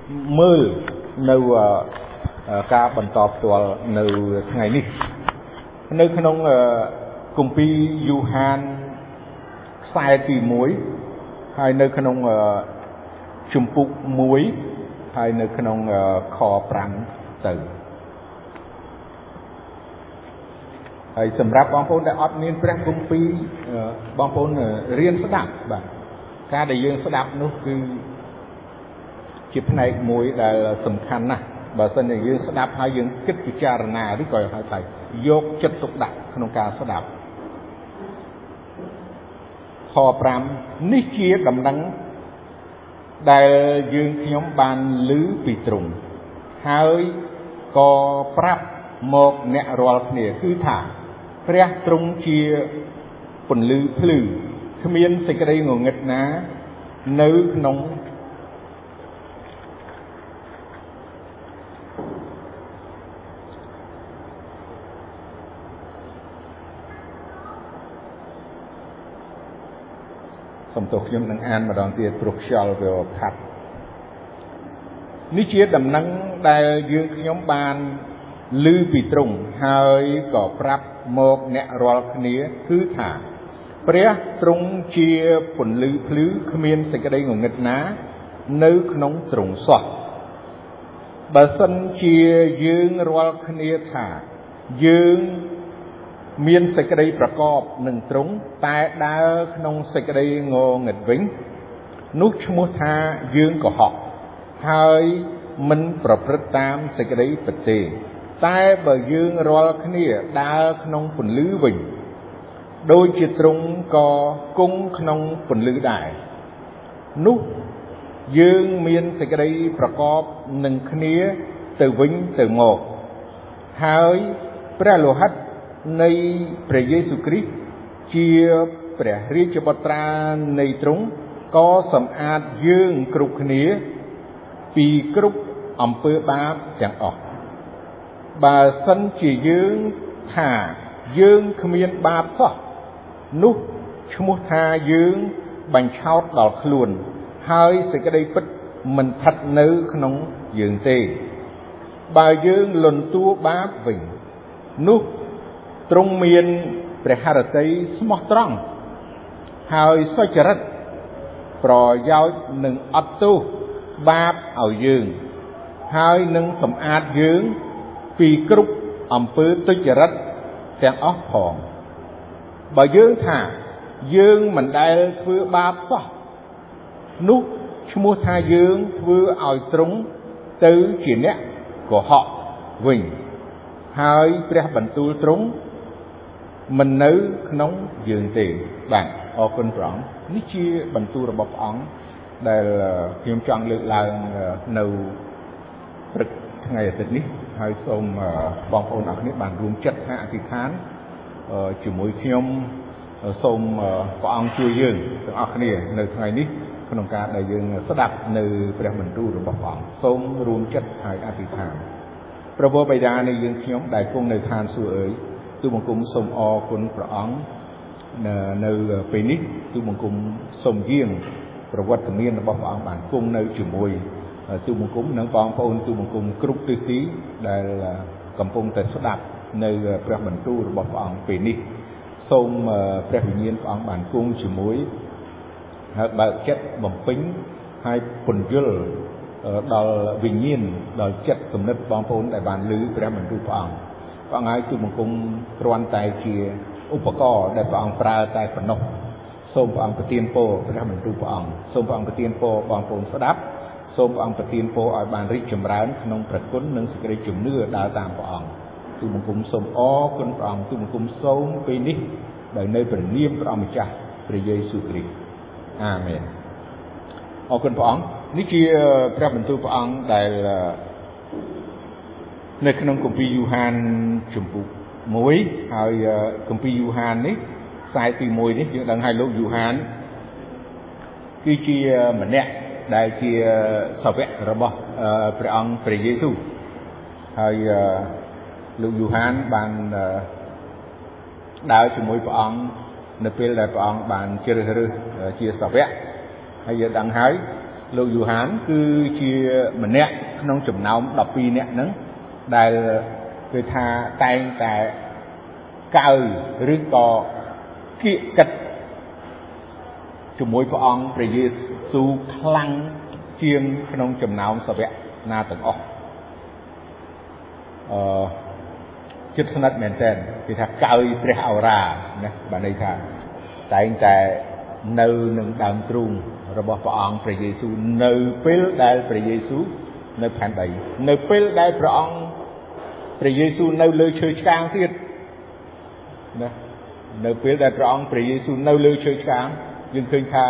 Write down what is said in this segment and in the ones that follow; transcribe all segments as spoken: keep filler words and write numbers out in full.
mơ nâu ca bần tọp tuần nâu ngày ní nâu khăn ông cùng pi du han sai tì muối hay nâu khăn ông chùm phục muối hay nâu khăn ông kho prang từ hay sầm rạp bong phôn đã ọt niên prang cùng pi bong phôn riêng sắp đạp và ca đại dương sắp đạp nó cứ chụp này muối là tầm khăn nè bà sân đại dương sắp đạp hai dương kích cái cha nà đi coi hai thầy dốt chất tục đạp không ca sắp đạp kho pram ní chia đầm nắng đại dương nhóm bàn lứ bị trùng hai có prap một nẹt rọt nè cứ thả rẽ trùng chia phần lứ lứ miên sẽ cái đây ngồi nghịch ná nữ nông sầm tổ nhóm năng an mà đòn tiền trục shell về khát ní chia đầm nắng đại dương nhóm bàn lư bị trùng hơi có prap một nẹt rọt nè cứ thả Prea trung chia phần lư lư khmiên sẽ cái đây ngồi nghịch ná nữ nông trùng xoa bà sân chia dương roal khnia thả dương miên sẽ cái đâyประกอบหนึ่งตรงแต่ดาក្នុងសេចក្តីងងឹតវិញនោះឈ្មោះថាយើងកុហកហើយមិនប្រព្រឹត្តតាមសេចក្តីពិតទេតែបើយើងរាល់គ្នាដើរក្នុងពន្លឺវិញដោយជាទ្រង់ក៏គង់ក្នុងពន្លឺដែរនោះយើងមានសេចក្តីប្រកបនឹងគ្នាទៅវិញទៅមកហើយព្រះលោហិតនៃព្រះយេស៊ូវគ្រីស្ទជាព្រះរាជបុត្រានៃទ្រង់ក៏សម្អាតយើងគ្រប់គ្នាពីគ្រប់អំពើបាបទាំងអស់បើសិនជាយើងថាយើងគ្មានបាបសោះនោះឈ្មោះថាយើងបញ្ឆោតដល់ខ្លួនហើយសេចក្តីពិតមិនស្ថិតនៅក្នុងយើងទេបើយើងលន់តួបាបវិញនោះទ្រង់មានព្រះハរតីស្មោះត្រង់ហើយសុចរិតប្រយោជន៍នឹងអត់ទោសបាបឲ្យយើងហើយនឹងសម្អាតយើងពីគ្រប់អំពើទុច្ចរិតទាំងអស់ផងបើយើងថាយើងមិនដែលធ្វើបាបសោះនោះឈ្មោះថាយើងធ្វើឲ្យទ្រង់ទៅជាអ្នកកុហកវិញហើយព្រះបន្ទូលទ្រង់មិននៅក្នុងយើងទេបាទអរគុណព្រះអង្គនេះជាបន្ទូលរបស់ព្រះអង្គដែលខ្ញុំចង់លើកឡើងនៅព្រឹកថ្ងៃអាទិត្យនេះហើយសូមបងប្អូនអរគ្នាបានរួមចិត្តថាអធិដ្ឋានជាមួយខ្ញុំសូមព្រះអង្គជួយយើងទាំងអស់គ្នានៅថ្ងៃនេះក្នុងការដែលយើងស្ដាប់នៅព្រះបន្ទូលរបស់ព្រះអង្គសូមរួមចិត្តហើយអធិដ្ឋានព្រះវរបិតានៃយើងខ្ញុំដែលគង់នៅឋានសួគ៌អើយទូបង្គំសូមអរគុណព្រះអង្គនៅពេលនេះទូបង្គំសូមយាងប្រវត្តិមានរបស់ព្រះអង្គបានគង់នៅជាមួយទូបង្គំនិងបងប្អូនទូបង្គំគ្រប់ទិសទីដែលកំពុងតែស្ដាប់នៅព្រះបន្ទូលរបស់ព្រះអង្គពេលនេះសូមព្រះវិញ្ញាណព្រះអង្គបានគង់ជាមួយហើយបើកចិត្តបំពេញហើយពន្យល់ដល់វិញ្ញាណដល់ចិត្តគំនិតបងប្អូនដែលបានឮព្រះបន្ទូលព្រះអង្គព្រះអង្គហើយទូបង្គំគ្រាន់តែជាឧបករណ៍ដែលព្រះអង្គប្រើតែប៉ុណ្ណោះសូមព្រះអង្គប្រទានពរព្រះបន្ទូលព្រះអង្គសូមព្រះអង្គប្រទានពរបងប្អូនស្ដាប់សូមព្រះអង្គប្រទានពរឲ្យបានរីកចម្រើនក្នុងព្រះគុណនិងសេចក្តីជំនឿដើរតាមព្រះអង្គទូបង្គំសូមអរគុណព្រះអង្គទូបង្គំសូមពេលនេះដោយនៅព្រះនាមព្រះអង្គម្ចាស់ព្រះយេស៊ូវគ្រីស្ទអាមែនអរគុណព្រះអង្គនេះជាព្រះបន្ទូលព្រះអង្គដែលនៅក្នុងគម្ពីរយូហានជំពូកមួយហើយគម្ពីរយូហាននេះខ្សែទីមួយនេះយើងដឹងហើយលោកយូហានគឺជាម្នាក់ដែលជាសាវករបស់ព្រះអង្គព្រះយេស៊ូវហើយលោកយូហានបានដើរជាមួយព្រះអង្គនៅពេលដែលព្រះអង្គបានជ្រើសរើសជាសាវកហើយយើងដឹងហើយលោកយូហានគឺជាម្នាក់ក្នុងចំណោមដប់ពីរនាក់ហ្នឹងដែលគឺថាតែងតែកើឬក៏គៀកកិតជាមួយព្រះអង្គព្រះយេស៊ូវខ្លាំងជាងក្នុងចំណោមសាវកណាទាំងអស់អឺចិត្តស្និទ្ធមែនទែនគេថាកើយព្រះឱរាណាបានន័យថាតែងតែនៅនឹងដើមទ្រូងរបស់ព្រះអង្គព្រះយេស៊ូវនៅពេលដែលព្រះយេស៊ូវនៅផែនដីនៅពេលដែលព្រះអង្គព្រះយេស៊ូវនៅលើឈើឆ្កាងទៀតណានៅពេលដែលព្រះអង្គព្រះយេស៊ូវនៅលើឈើឆ្កាងយើងឃើញថា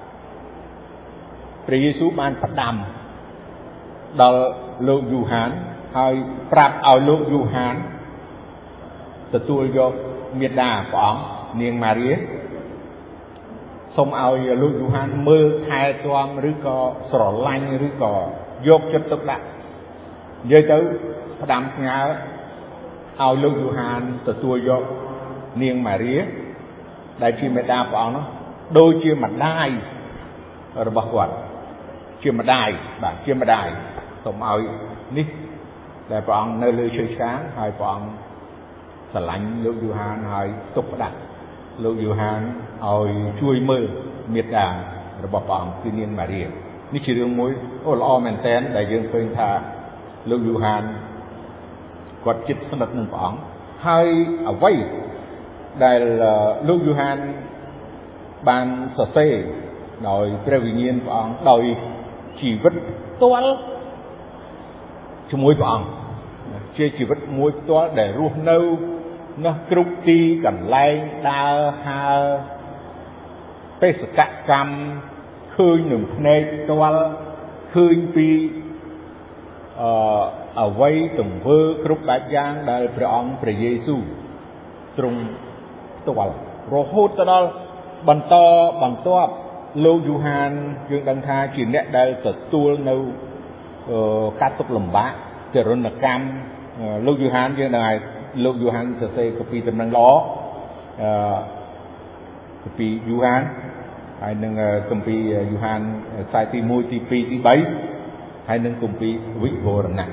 ព្រះយេស៊ូវបានផ្ដាំដល់លោកយូហានហើយប្រាប់ឲ្យលោកយូហានទទួលយកមាតាព្រះអង្គនាងម៉ារីសូមឲ្យលោកយូហានមើលថែទាំឬក៏ស្រឡាញ់ឬក៏យកចិត្តទុកដាក់និយាយទៅផ្ដាំផ្ញើឲ្យលោកយូហានទទួលយកនាងម៉ារីដែលជាមេដាព្រះអង្គនោះដូចជាម្ដាយរបស់គាត់ជាម្ដាយបាទជាម្ដាយសូមឲ្យនេះដែលព្រះអង្គនៅលើឈើឆ្កាងហើយព្រះអង្គស្រឡាញ់លោកយូហានហើយទុកផ្ដាក់លោកយូហានឲ្យជួយមើលមេត្តារបស់ព្រះអង្គគឺនាងម៉ារីនេះជារឿងមួយអូល្អមែនទែនដែលយើងឃើញថាលោកយូហានគាត់ជិតស្និទ្ធនឹងព្រះអង្គហើយអ្វីដែលលោកយូហានបានសរសេរដោយព្រះវិញ្ញាណព្រះអង្គដោយជីវិតផ្ទាល់ជាមួយព្រះអង្គជាជីវិតមួយផ្ទាល់ដែលរស់នៅនៅគ្រប់ទីកន្លែងដើរហើរបេសកកម្មឃើញនឹងភ្នែកផ្ទាល់ឃើញពីអឺអ្វីទង្វើគ្រប់បែបយ៉ាងដែលព្រះអង្គព្រះយេស៊ូវទ្រង់ផ្ទាល់រហូតទៅដល់បន្តបន្ទាប់លោកយូហានយើងដឹងថាជាអ្នកដែលទទួលនៅការទុកលំបាកទរណកម្មលោកយូហានយើងដឹងហើយលោកយូហានសរសេរកាពីដំណឹងល្អអឺកាពីយូហានហើយនឹងកាពីយូហានខ្សែទីមួយទីពីរទីបីហើយនឹងកាពីវិវរណៈ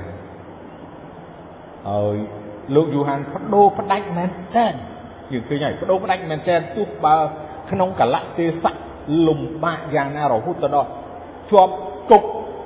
ហើយលោកយូហានបដូរផ្ដាច់មែនតើយើងឃើញហើយបដូរផ្ដាច់មែនតើទោះបើក្នុងកលៈទេសៈលំបាកយ៉ាងណារហូតទៅដល់ជាប់គុក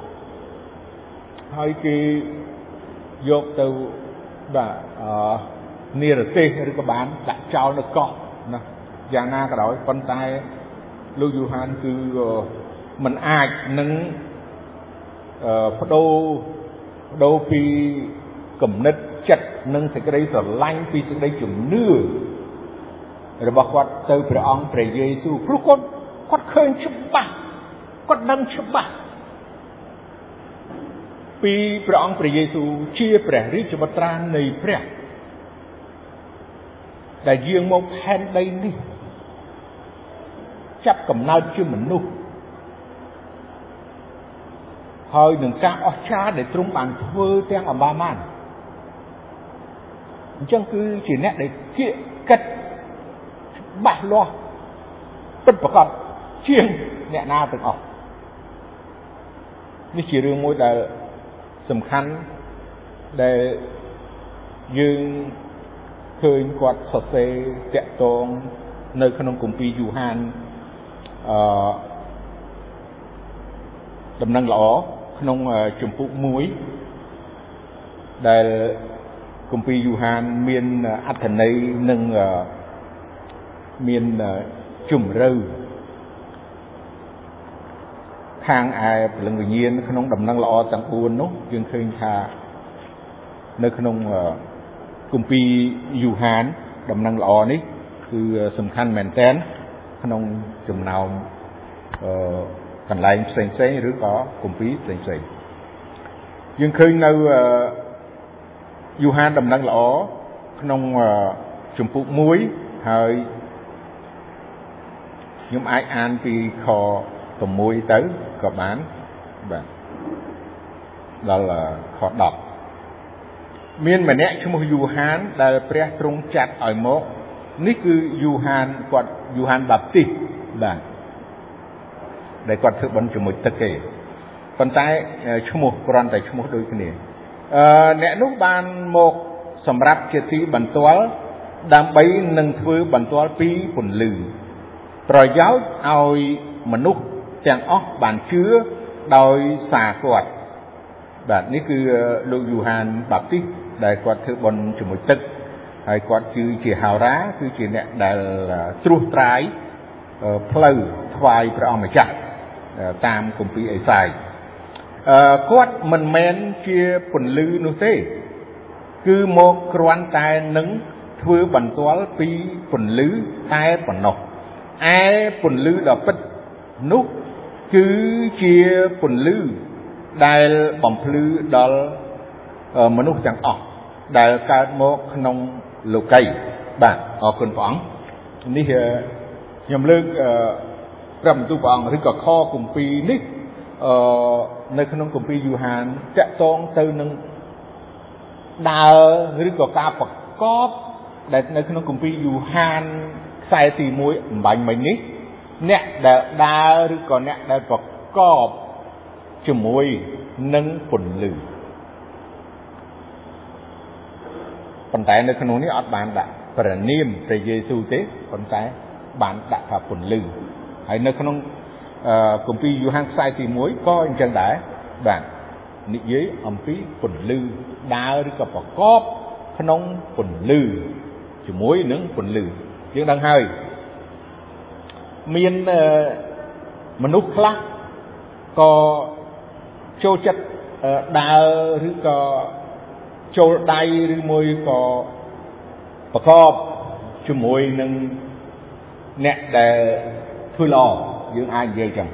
ហើយគេយកទៅបាទអឺនិរទេសឬក៏បានដាក់ចោលនៅកោះណាយ៉ាងណាក៏ដោយប៉ុន្តែលោកយូហានគឺមិនអាចនឹងអឺបដូរបដូរពីគំនិតចិត្តនិងសេចក្តីស្រឡាញ់ពីសេចក្តីជំនឿរបស់គាត់ទៅព្រះអង្គព្រះយេស៊ូវព្រោះគាត់គាត់ឃើញច្បាស់គាត់ដឹងច្បាស់ពីព្រះអង្គព្រះយេស៊ូវជាព្រះរាជបុត្រានៃព្រះដែលយាងមកផែនដីនេះចាប់កំណើតជាមនុស្សហើយនឹងការអស្ចារ្យដែលទ្រង់បានធ្វើទាំងអម្បាមានអញ្ចឹងគឺជាអ្នកដែលគៀកកិតច្បាស់លាស់ពិតប្រាកដជាងអ្នកណាទាំងអស់នេះជារឿងមួយដែលសំខាន់ដែលយើងឃើញគាត់សរសេរតាក់ទងនៅក្នុងគម្ពីរយូហានអឺដំណឹងល្អក្នុងជំពូកមួយដែលគម្ពីរយូហានមានអត្ថន័យនិងមានជំរឿខាងឯព្រលឹងវិញ្ញាណក្នុងដំណឹងល្អទាំងបួននោះយើងឃើញថានៅក្នុងគម្ពីរយូហានដំណឹងល្អនេះគឺសំខាន់មែនទែនក្នុងចំណោមអឺកន្លែងផ្សេងផ្សេងឬក៏គម្ពីរផ្សេងផ្សេងយើងឃើញនៅយូហានដំណឹងល្អក្នុងជំពូកមួយហើយខ្ញុំអាចអានពីខ៦ទៅក៏បានបាទដល់ខដប់មានម្នាក់ឈ្មោះយូហានដែលព្រះទ្រង់ចាត់ឲ្យមកនេះគឺយូហានគាត់យូហានបាប់ទីសបាទដែលគាត់ធ្វើបុណ្យជាមួយទឹកគេប៉ុន្តែឈ្មោះគ្រាន់តែឈ្មោះដូចគ្នាអឺអ្នកនោះបានមកសម្រាប់ជាទីបន្ទាល់ដើម្បីនឹងធ្វើបន្ទាល់ពីពន្លឺប្រយោជន៍ឲ្យមនុស្សទាំងអស់បានជឿដោយសារគាត់បាទនេះគឺលោកយូហានបាប់ទីសដែលគាត់ធ្វើបុណ្យជាមួយទឹកហើយគាត់គឺជាហោរាគឺជាអ្នកដែលត្រួសត្រាយផ្លូវថ្វាយព្រះអង្គម្ចាស់តាមគម្ពីរអេសាយអឺគាត់មិនមែនជាពន្លឺនោះទេគឺមកគ្រាន់តែនឹងធ្វើបន្ទាល់ពីពន្លឺតែប៉ុណ្ណោះឯពន្លឺដ៏ពិតនោះគឺជាពន្លឺដែលបំភ្លឺដល់មនុស្សទាំងអស់ដែលកើតមកក្នុងលោកីបាទអរគុណព្រះអង្គនេះខ្ញុំលើកព្រះបន្ទូលព្រះអង្គឬក៏ខគម្ពីរនេះអឺនៅក្នុងគម្ពីរយូហានតាក់ទងទៅនឹងដើរឬក៏ការប្រកបដែលនៅក្នុងគម្ពីរយូហានខ្សែទីមួយអំបញ្ញមិញនេះអ្នកដែលដើរឬក៏អ្នកដែលប្រកបជាមួយនឹងពន្លឺប៉ុន្តែនៅក្នុងនេះអត់បានដាក់ព្រះនាមព្រះយេស៊ូវទេប៉ុន្តែបានដាក់ថាពន្លឺហើយនៅក្នុងគម្ពីរយូហានខ្សែទីមួយក៏អញ្ចឹងដែរបាទនិយាយអំពីពន្លឺដើរឬក៏ប្រកបក្នុងពន្លឺជាមួយនឹងពន្លឺយើងដឹងហើយមានមនុស្សខ្លះក៏ចូលចិត្តដើរឬក៏ចូលដៃឬមួយក៏ប្រកបជាមួយនឹងអ្នកដែលធ្វើល្អយើងអាចនិយាយចឹង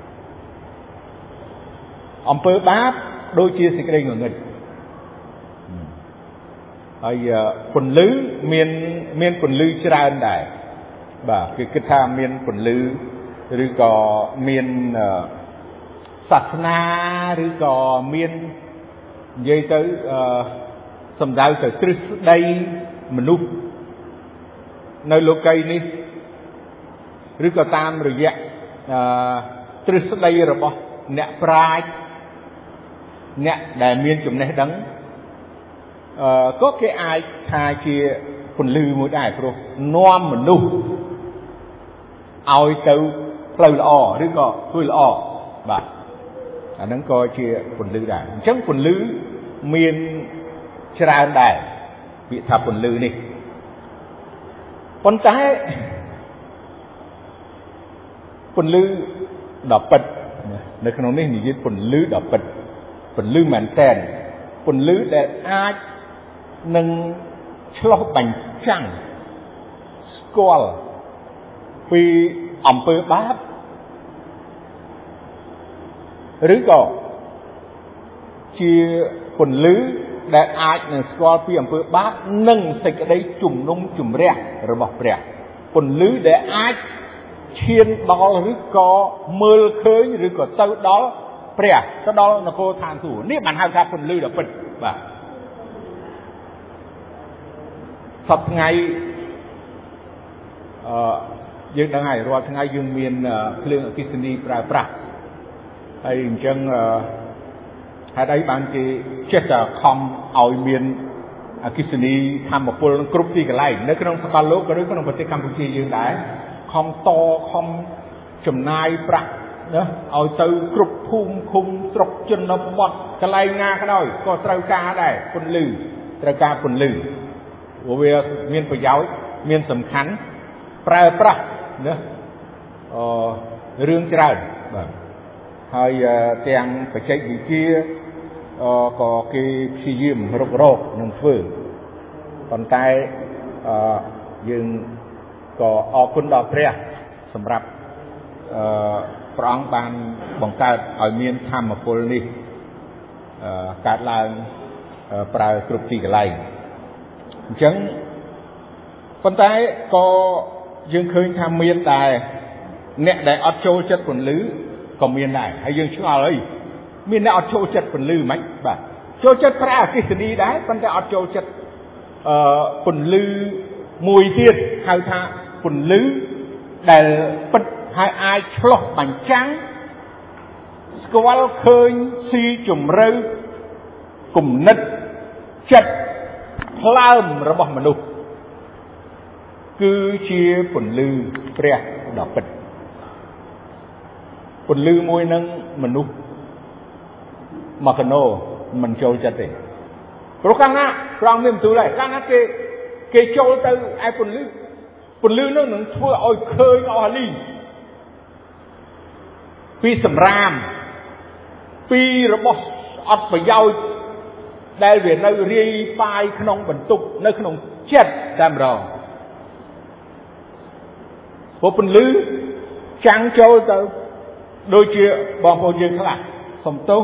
អំពើបាបដូចជាសេចក្តីងងឹតហើយពន្លឺមានមានពន្លឺច្រើនដែរបាទគេគិតថាមានពន្លឺឬក៏មានសាសនាឬក៏មាននិយាយទៅសំដៅទៅទ្រឹស្ដីមនុស្សនៅលោកីនេះឬក៏តាមរយៈទ្រឹស្ដីរបស់អ្នកប្រាជ្ញអ្នកដែលមានចំណេះដឹងអឺក៏គេអាចថាជាពន្លឺមួយដែរព្រោះនាំមនុស្សឲ្យទៅផ្លូវល្អឬក៏ធ្វើល្អបាទអាហ្នឹងក៏ជាពន្លឺដែរអញ្ចឹងពន្លឺមានច្រើនដែរពាក្យថាពន្លឺនេះប៉ុន្តែពន្លឺដ៏ពិតនៅក្នុងនេះនិយាយពន្លឺដ៏ពិតពន្លឺមែនតែនពន្លឺដែលអាចនឹងឆ្លុះបញ្ចាំងស្គាល់ពីអំពើបាបឬក៏ជាពន្លឺដែលអាចនឹងស្គាល់ពីអំពើបាបនិងសេចក្តីជំនុំជម្រះរបស់ព្រះពន្លឺដែលអាចឈានដល់ឬក៏មើលឃើញឬក៏ទៅដល់ព្រះទៅដល់នគរឋានសួគ៌នេះបានហៅថាពន្លឺដ៏ពិតបាទសប្តាហ៍ថ្ងៃអឺយើងដឹងហើយរាល់ថ្ងៃយើងមានភ្លើងអគ្គិសនីប្រើប្រាស់ហើយអញ្ចឹងហេតុអីបានគេចេះតែខំឲ្យមានអគ្គិសនីធម្មពលគ្រប់ទីកន្លែងនៅក្នុងសកលលោកក៏ឬក្នុងប្រទេសកម្ពុជាយើងដែរខំតខំចំណាយប្រាក់ណាឲ្យទៅគ្រប់ភូមិឃុំស្រុកជនបទកន្លែងណាក៏ដោយក៏ត្រូវការដែរពន្លឺត្រូវការពន្លឺព្រោះវាមានប្រយោជន៍មានសំខាន់ប្រើប្រាស់ណាអឺរឿងច្រើនបាទហើយទាំងបច្ចេកវិទ្យាក៏គេព្យាយាមរុករកនឹងធ្វើប៉ុន្តែអឺយើងក៏អរគុណដល់ព្រះសម្រាប់អឺព្រះអង្គបានបង្កើតឲ្យមានធម្មពលនេះអឺកើតឡើងប្រើគ្រប់ទីកន្លែងអញ្ចឹងប៉ុន្តែក៏យើងឃើញថាមានដែរអ្នកដែលអត់ចូលចិត្តពន្លឺក៏មានដែរហើយយើងឆ្ងល់អីមានអ្នកអត់ចូលចិត្តពន្លឺមិនបាទចូលចិត្តប្រើអគ្គិសនីដែរប៉ុន្តែអត់ចូលចិត្តអឺពន្លឺមួយទៀតហៅថាពន្លឺដែលពិតហើយអាចឆ្លុះបញ្ចាំងស្គាល់ឃើញស៊ីជំរឿគំនិតចិត្តផ្លើមរបស់មនុស្សគឺជាពន្លឺព្រះដ៏ពិតពន្លឺមួយនឹងមនុស្សមកកណោមិនចូលចិត្តទេព្រោះកាលណាព្រះអង្គមានបន្ទូលហើយកាលណាគេគេចូលទៅឯពន្លឺពន្លឺនោះនឹងធ្វើឲ្យឃើញអស់លីពីសម្រាមពីរបស់អត់ប្រយោជន៍ដែលវានៅរាយប៉ាយក្នុងបន្ទប់នៅក្នុងចិត្តតែម្ដងព្រោះពន្លឺចាំងចូលទៅដូចជាបងប្អូនយើងខ្លះសំទោស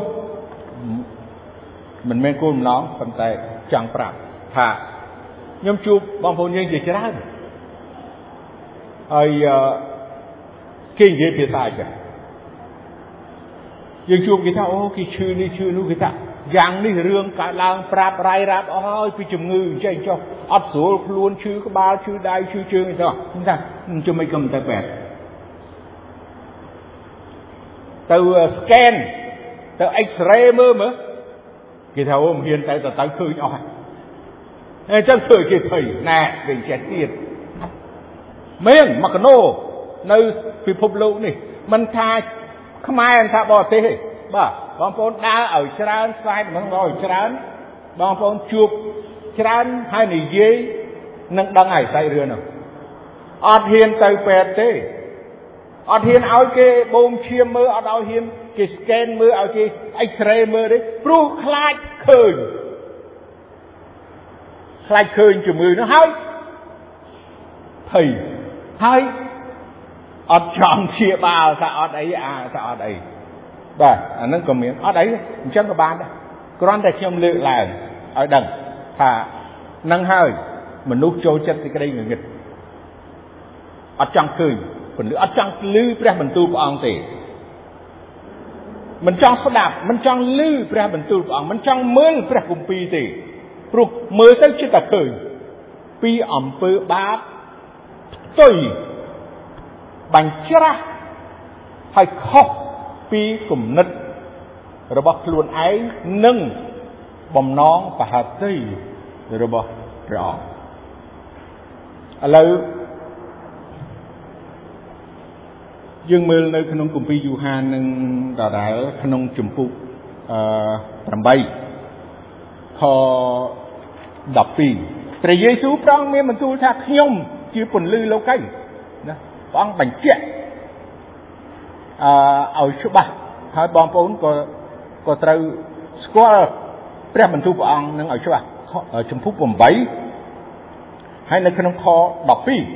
មិនមែនគោលបំណងប៉ុន្តែចង់ប្រាប់ថាខ្ញុំជួបបងប្អូនយើងជាច្រើនហើយគេនិយាយភាសាអីចឹងយើងជួបគេថាអូគេឈឺនេះឈឺនោះគេថាយ៉ាងនេះរឿងកើតឡើងប្រាប់រាយរាប់អស់ហើយពីជំងឺអញ្ចឹងចុះអត់ស្រួលខ្លួនឈឺក្បាលឈឺដៃឈឺជើងអីទៅខ្ញុំថាជំមិនក៏មិនទៅពេទ្យទៅ scan ទៅ X-ray មើលមើលគេថាអូមិនហ៊ានទៅទៅទៅឃើញអស់ហើយអញ្ចឹងធ្វើគេភ័យណែវិញចេះទៀតមានមកកណោនៅពិភពលោកនេះមិនថាខ្មែរមិនថាបរទេសទេបាទបងប្អូនដើរឲ្យច្រើនស្វែងមិនឲ្យច្រើនបងប្អូនជួបច្រើនហើយនិយាយនឹងដឹងហើយស្អីរឿងនោះអត់ហ៊ានទៅពេទ្យទេអត់ហ៊ានឲ្យគេបូមឈាមមើលអត់ឲ្យហ៊ានគេ scan មើលឲ្យគេ X-ray មើលទេព្រោះខ្លាចឃើញខ្លាចឃើញជំងឺនោះហើយភ័យហើយអត់ចង់ព្យាបាលថាអត់អីអាថាអត់អីបាទអានឹងក៏មានអត់អីអញ្ចឹងក៏បានដែរគ្រាន់តែខ្ញុំលើកឡើងឲ្យដឹងថានឹងហើយមនុស្សចូលចិត្តសេចក្តីងងឹតអត់ចង់ឃើញពន្លឺអត់ចង់ឮព្រះបន្ទូលព្រះអង្គទេមិនចង់ស្ដាប់មិនចង់ឮព្រះបន្ទូលព្រះអង្គមិនចង់មើលព្រះគម្ពីរទេព្រោះមើលទៅជិតតែឃើញពីអំពើបាបផ្ទុយបាញ់ច្រាស់ហើយខុសពីគំនិតរបស់ខ្លួនឯងនិងបំណងបហតិរបស់ព្រះអង្គឥឡូវយើងមើលនៅក្នុងគម្ពីរយូហាននឹងដដែលក្នុងជំពូកអឺប្រាំខដប់ពីរព្រះយេស៊ូវព្រះអង្គមានបន្ទូលថាខ្ញុំជាពន្លឺលោកីណាព្រះអង្គបញ្ជាក់អឺឲ្យច្បាស់ហើយបងប្អូនក៏ក៏ត្រូវស្គាល់ព្រះបន្ទូលព្រះអង្គនឹងឲ្យច្បាស់ជំពូកប្រាំបីហើយនៅក្នុងខដប់ពីរ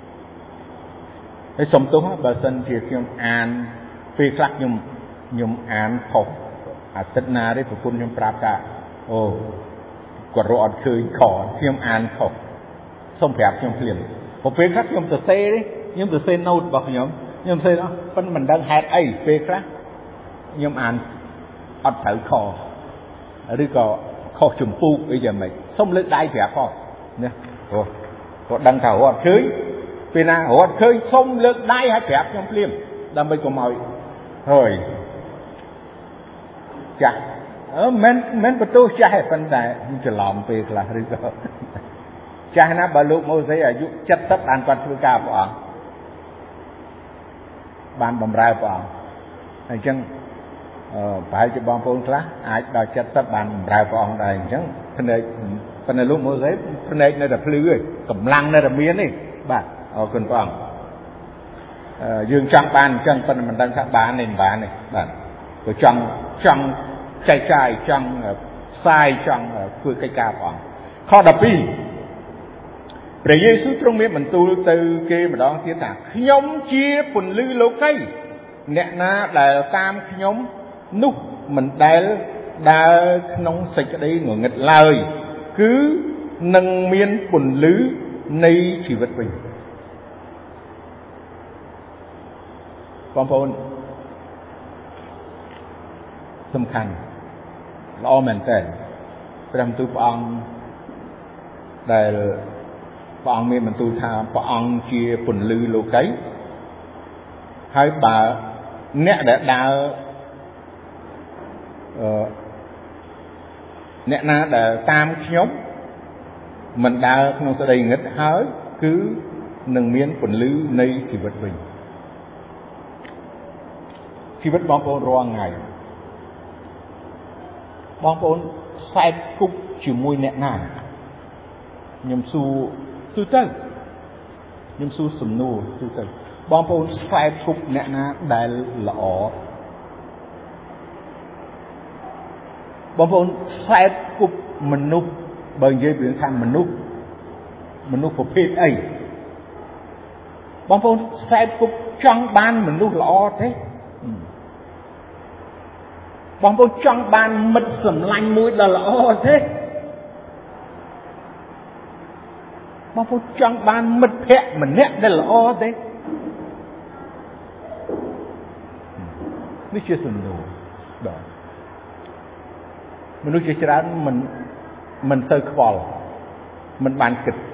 ហើយសំទោសបើសិនជាខ្ញុំអានពេលខ្លះខ្ញុំខ្ញុំអានខុសអាទិត្យណាទេប្រពន្ធខ្ញុំប្រាប់ថាអូគាត់រកអត់ឃើញខខ្ញុំអានខុសសូមប្រាប់ខ្ញុំភ្លាមព្រោះពេលខ្លះខ្ញុំសរសេរទេខ្ញុំសរសេរ note របស់ខ្ញុំខ្ញុំសរសេរអស់ប៉ុន្តែមិនដឹងហេតុអីពេលខ្លះខ្ញុំអានអត់ត្រូវខឬក៏ខុសចម្ពោះអីយ៉ាងម៉េចសូមលើកដៃប្រាប់ផងណាព្រោះគាត់ដឹងថារត់ឃើញពេលណារត់ឃើញសូមលើកដៃឲ្យប្រាប់ខ្ញុំភ្លាមដើម្បីកុំឲ្យហើយចាស់អឺមិនមិនបន្ទោសចាស់ទេប៉ុន្តែខ្ញុំច្រឡំពេលខ្លះឬក៏ចាស់ណាបើលោកម៉ូសេអាយុเจ็ดสิบបានគាត់ធ្វើការព្រះអង្គបានបម្រើព្រះអង្គអញ្ចឹងអឺប្រហែលជាបងប្អូនខ្លះអាចដល់เจ็ดสิบបានបម្រើព្រះអង្គដែរអញ្ចឹងភ្នែកប៉ុន្តែលោកម៉ូសេភ្នែកនៅតែភ្លឺឯងកម្លាំងនៅតែមានទេបាទអរគុណព្រះអង្គអឺយើងចង់បានអញ្ចឹងប៉ុន្តែមិនដឹងថាបានទេមិនបានទេបាទព្រោះចង់ចង់ចែកចាយចង់ផ្សាយចង់ធ្វើកិច្ចការព្រះអង្គខដប់ពីរព្រះយេស៊ូវទ្រង់មានបន្ទូលទៅគេម្ដងទៀតថាខ្ញុំជាពន្លឺលោកីអ្នកណាដែលតាមខ្ញុំនោះមិនដែលដើរក្នុងសេចក្តីងងឹតឡើយគឺនឹងមានពន្លឺនៃជីវិតវិញបងប្អូនសំខាន់ល្អមែនតើព្រះបន្ទូលព្រះអង្គដែលព្រះអង្គមានបន្ទូលថាព្រះអង្គជាពន្លឺលោកីហើយបើអ្នកដែលដើរអ្នកណាដែលតាមខ្ញុំមិនដើរក្នុងសេចក្តីងឹតហើយគឺនឹងមានពន្លឺនៃជីវិតវិញជីវិតបងប្អូនរាល់ថ្ងៃបងប្អូនខ្សែគប់ជាមួយអ្នកណាខ្ញុំសួរទូទៅខ្ញុំសួរសំណួរទូទៅបងប្អូនខ្សែគប់អ្នកណាដែលល្អបងប្អូនខ្សែគប់មនុស្សបើនិយាយពីថាមនុស្សមនុស្សប្រភេទអីបងប្អូនខ្សែគប់ចង់បានមនុស្សល្អទេបងប្អូនចង់បានមិត្តសម្លាញ់មួយដ៏ល្អទេបងប្អូនចង់បានមិត្តភក្តិម្នាក់ដែលល្អទេនេះជាសំណួរបាទមនុស្សជាច្រើនមិនមិនទៅខ្វល់មិនបានគិត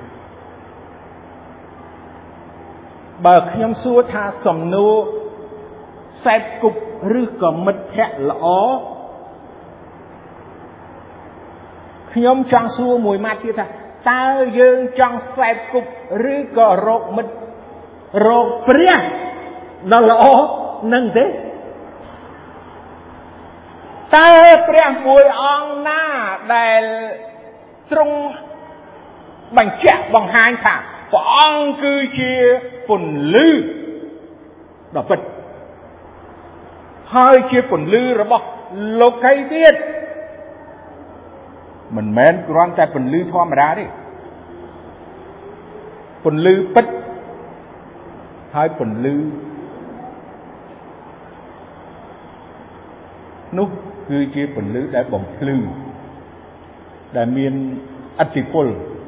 បើខ្ញុំសួរថាសំណួរខ្សែគប់ឬក៏មិត្តភក្តិល្អខ្ញុំចង់សួរមួយម៉ាត់ទៀតថាតើយើងចង់ខ្សែគប់ឬក៏រកមិត្តរកព្រះដ៏ល្អនឹងទេតើព្រះមួយអង្គណាដែលទ្រង់បញ្ជាក់បង្ហាញថាព្រះអង្គគឺជាពន្លឺដ៏ពិតហើយជាពន្លឺរបស់លោកីទៀតមិនមែនគ្រាន់តែពន្លឺធម្មតាទេពន្លឺពិតហើយពន្លឺនោះគឺជាពន្លឺដែលបំភ្លឺដែលមានឥទ្ធិពល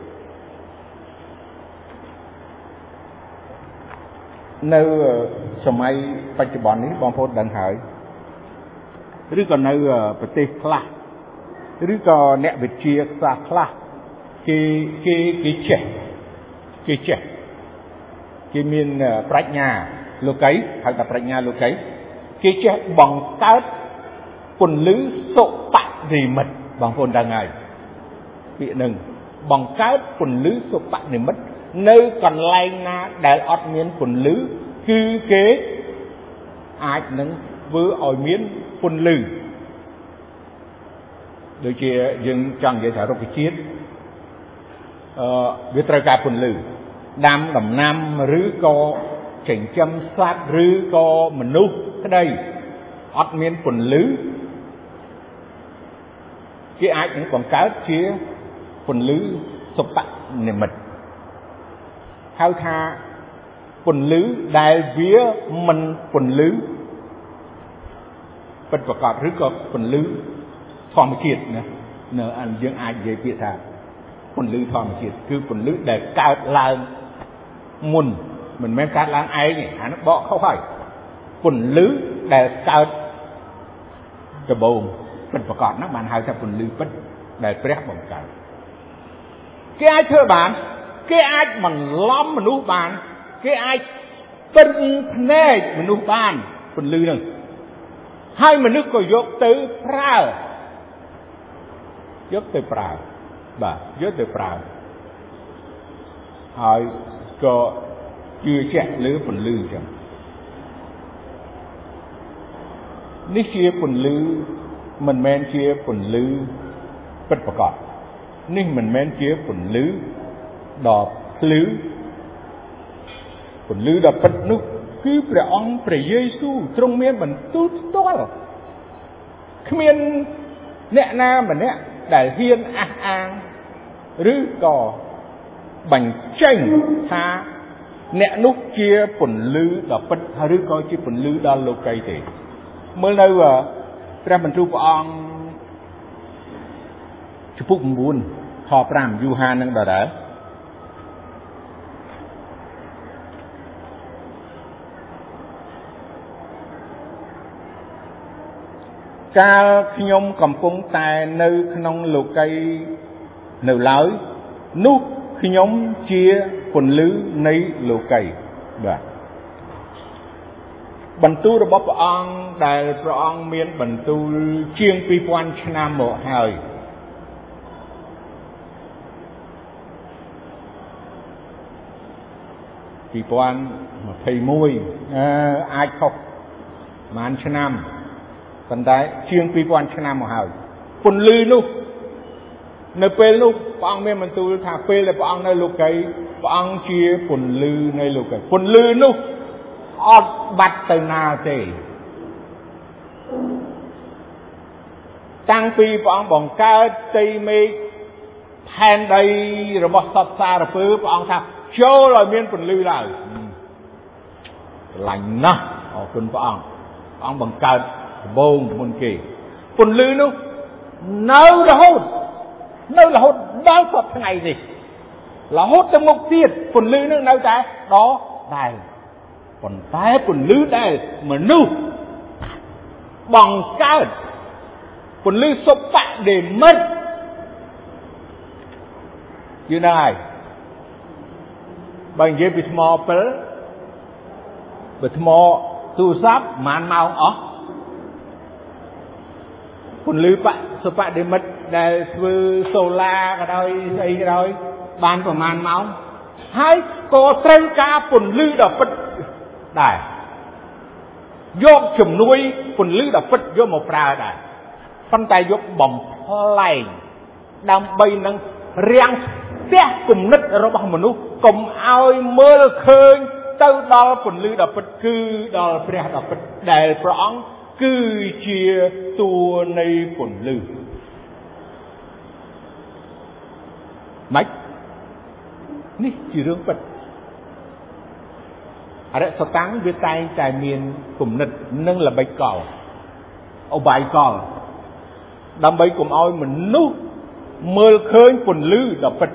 នៅសម័យបច្ចុប្បន្ននេះបងប្អូនដឹងហើយឬក៏នៅប្រទេសខ្លះឬក៏អ្នកវិទ្យាសាស្ត្រខ្លះគេគេគេចេះគេចេះគេមានប្រាជ្ញាលោកីហៅថាប្រាជ្ញាលោកីគេចេះបង្កើតពន្លឺសុបនិមិត្តបងប្អូនដឹងហើយពាក្យនឹងបង្កើតពន្លឺសុបនិមិត្តនៅកន្លែងណាដែលអត់មានពន្លឺគឺគេអាចនឹងធ្វើឲ្យមានពន្លឺដូចជាយើងចង់និយាយថារុក្ខជាតិអឺវាត្រូវការពន្លឺដាំដំណាំឬក៏ចិញ្ចឹមសត្វឬក៏មនុស្សក្តីអត់មានពន្លឺគេអាចនឹងបង្កើតជាពន្លឺសុបនិមិត្តហៅថាពន្លឺដែលវាមិនពន្លឺពិតប្រាកដឬក៏ពន្លឺធម្មជាតិណានៅអានយើងអាចនិយាយពាក្យថាពន្លឺធម្មជាតិគឺពន្លឺដែលកើតឡើងមុនមិនមែនកើតឡើងឯងទេអានោះបកខុសហើយពន្លឺដែលកើតដំបូងពិតប្រាកដហ្នឹងបានហៅថាពន្លឺពិតដែលព្រះបង្កើតគេអាចធ្វើបានគេអាចបន្លំមនុស្សបានគេអាចពិនភ្នែកមនុស្សបានពន្លឺហ្នឹងហើយមនុស្សក៏យកទៅប្រើយកទៅប្រើបាទយកទៅប្រើហើយក៏ជឿជាក់លើពន្លឺអញ្ចឹងនេះជាពន្លឺមិនមែនជាពន្លឺពិតប្រាកដនេះមិនមែនជាពន្លឺដ៏ភ្លឺពន្លឺដ៏ពិតនោះគឺព្រះអង្គព្រះយេស៊ូវទ្រង់មានបន្ទូលផ្ទាល់គ្មានអ្នកណាម្នាក់ដែលហ៊ានអះអាងឬក៏បញ្ចេញថាអ្នកនោះជាពន្លឺដ៏ពិតឬក៏ជាពន្លឺដល់លោកីទេមើលនៅព្រះបន្ទូលព្រះអង្គជំពូក៩ខ៥យូហាននឹងដដែលកាលខ្ញុំកំពុងតែនៅក្នុងលោកីនៅឡើយនោះខ្ញុំជាពន្លឺនៃលោកីបាទបន្ទូលរបស់ព្រះអង្គដែលព្រះអង្គមានបន្ទូលជាងពីរពាន់ឆ្នាំមកហើយពីរពាន់ម្ភៃមួយអឺអាចខុសប្រហែលឆ្នាំប៉ុន្តែជាងពីរពាន់ឆ្នាំមកហើយពន្លឺនោះនៅពេលនោះព្រះអង្គមានបន្ទូលថាពេលដែលព្រះអង្គនៅលោកីព្រះអង្គជាពន្លឺនៃលោកីពន្លឺនោះអត់បាត់ទៅណាទេតាំងពីព្រះអង្គបង្កើតផ្ទៃមេឃផែនដីរបស់សត្វសារពើព្រះអង្គថាចូលឲ្យមានពន្លឺឡើងឡាញ់ណាស់អរគុណព្រះអង្គព្រះអង្គបង្កើតដំបូងមុនគេពន្លឺនោះនៅរហូតនៅរហូតដល់សប្តាហ៍ថ្ងៃនេះរហូតទៅមុខទៀតពន្លឺនោះនៅតែដដែលប៉ុន្តែពន្លឺដែលមនុស្សបង្កើតពន្លឺសុបដិមិត្តយូរណាស់ហើយបើនិយាយពីថ្មពិលបើថ្មទូរស័ព្ទប្រហែលម៉ោងអស់ពន្លឺបសុបដិមិត្តដែលធ្វើសូឡាក៏ដោយស្អីក៏ដោយបានប្រហែលម៉ោងហើយក៏ត្រូវការពន្លឺដ៏ពិតដែរយកជំនួយពន្លឺដ៏ពិតយកមកប្រើដែរប៉ុន្តែយកបំផ្លែងដើម្បីនឹងរាំងស្ទះគំនិតរបស់មនុស្សកុំឲ្យមើលឃើញទៅដល់ពន្លឺដ៏ពិតគឺដល់ព្រះដ៏ពិតដែលព្រះអង្គគឺជាតួនៃពន្លឺម៉េចនេះជារឿងពិតអរិយសតាំងវាតែងតែមានគំនិតនិងល្បិចកលឧបាយកលដើម្បីកុំឲ្យមនុស្សមើលឃើញពន្លឺដ៏ពិត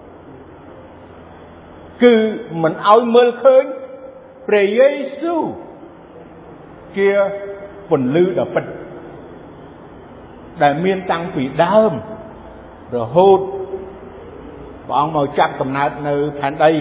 គឺមិនឲ្យមើលឃើញព្រះយេស៊ូវជាពន្លឺដ៏ពិតដែលមានតាំងពីដើមរហូតព្រះអង្គមកចាប់កំណើតនៅផែនដី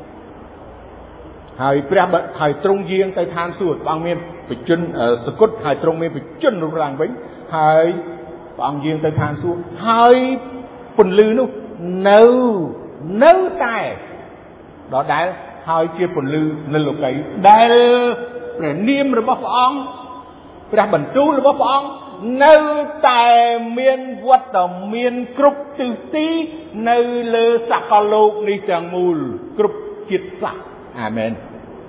ហើយព្រះហើយទ្រង់យាងទៅឋានសួគ៌ព្រះអង្គមានបជនសគុតហើយទ្រង់មានបជនរូបឡើងវិញហើយព្រះអង្គយាងទៅឋានសួគ៌ហើយពន្លឺនោះនៅនៅតែដដែលហើយជាពន្លឺនៅលោកីដែលព្រះនាមរបស់ព្រះអង្គព្រះបន្ទូលរបស់ព្រះអង្គនៅតែមានវត្តមានគ្រប់ទិសទីនៅលើសកលលោកនេះទាំងមូលគ្រប់ជាតិសាសន៍អាមែន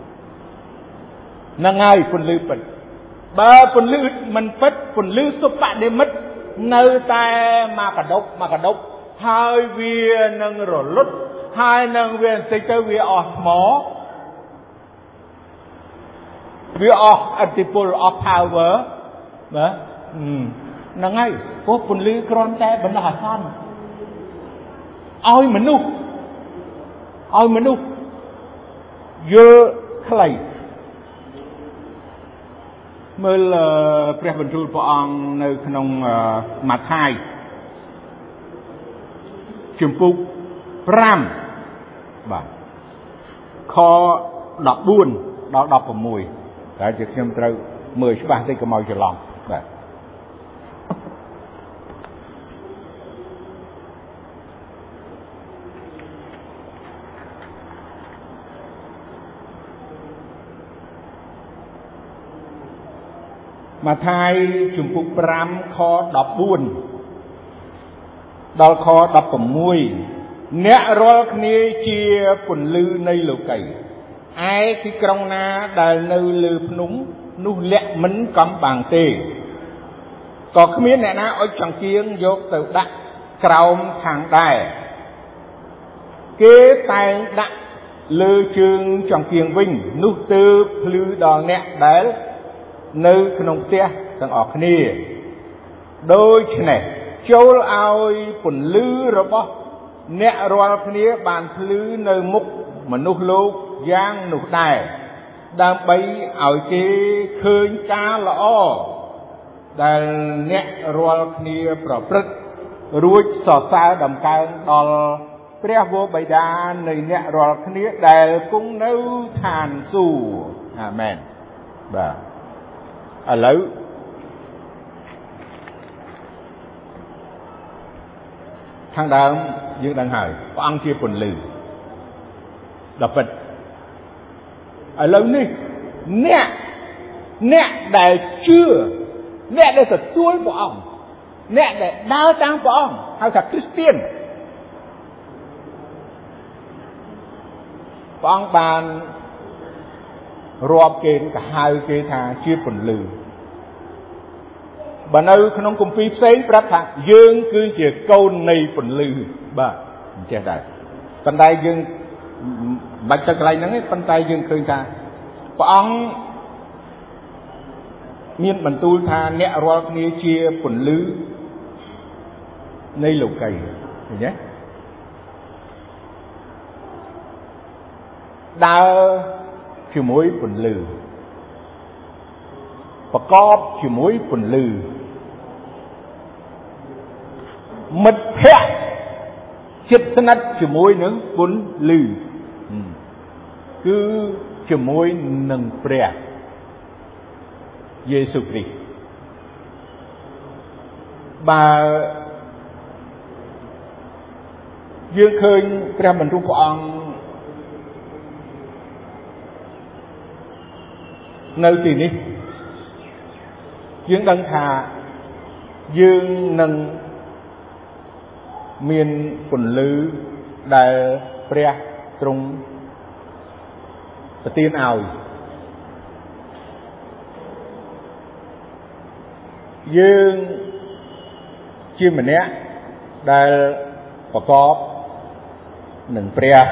ហ្នឹងហើយពន្លឺពិតបើពន្លឺមិនពិតពន្លឺសុបដិមិត្តនៅតែមកកដុកមកកដុកហើយវានឹងរលត់ហើយនឹងវាបន្តិចទៅវាអស់ថ្មវាអស់ឥទ្ធិពលអស់ power បាទហ្នឹងហើយព្រោះពន្លឺគ្រាន់តែបណ្ដោះអាសន្នឲ្យមនុស្សឲ្យមនុស្សយល់ខ្លីមើលព្រះបន្ទូលព្រះអង្គនៅក្នុងម៉ាថាយជំពូកប្រាំបាទខដប់បួនដល់ដប់ប្រាំមួយតែជាខ្ញុំត្រូវមើលច្បាស់តិចកុំឲ្យច្រឡំបាទម៉ាថាយជំពូកប្រាំខដប់បួនដល់ខដប់ប្រាំមួយអ្នករាល់គ្នាជាពន្លឺនៃលោកីឯទីក្រុងណាដែលនៅលើភ្នំនោះលាក់មិនកំបាំងទេក៏គ្មានអ្នកណាអុជចង្កៀងយកទៅដាក់ក្រោមខាងដែរគេតែងដាក់លើជើងចង្កៀងវិញនោះទើបភ្លឺដល់អ្នកដែលនៅក្នុងផ្ទះទាំងអស់គ្នាដូច្នេះចូលឲ្យពន្លឺរបស់អ្នករាល់គ្នាបានភ្លឺនៅមុខមនុស្សលោកយ៉ាងនោះដែរដើម្បីឲ្យគេឃើញការល្អដែលអ្នករាល់គ្នាប្រព្រឹត្តរួចសរសើរដំកើងដល់ព្រះវរបិតានៃអ្នករាល់គ្នាដែលគង់នៅឋានសួគ៌អាមែនបាទឥឡូវខាងដើមយើងដឹងហើយព្រះអង្គជាពន្លឺដល់ពិតឥឡូវនេះអ្នកអ្នកដែលជឿអ្នកដែលទទួលព្រះអង្គអ្នកដែលដើរតាមព្រះអង្គហៅថាគ្រីស្ទានព្រះអង្គបានរាប់គេក៏ហៅគេថាជាពន្លឺបើនៅក្នុងគម្ពីរផ្សេងប្រាប់ថាយើងគឺជាកូននៃពន្លឺបាទអញ្ចឹងដែរប៉ុន្តែយើងមិនបាច់ទៅកន្លែងហ្នឹងទេប៉ុន្តែយើងឃើញថាព្រះអង្គមានបន្ទូលថាអ្នករាល់គ្នាជាពន្លឺនៃលោកីឃើញទេដើរជាមួយពន្លឺប្រកបជាមួយពន្លឺមិត្តភក្តិជិតស្និទ្ធជាមួយនឹងពន្លឺគឺជាមួយនឹងព្រះយេស៊ូវគ្រីស្ទបើយើងឃើញព្រះបន្ទូលព្រះអង្គនៅទីនេះយើងដឹងថាយើងនឹងមានពន្លឺដែលព្រះទ្រង់ប្រទានឲ្យយើងជាម្នាក់ដែលប្រកបនឹងព្រះ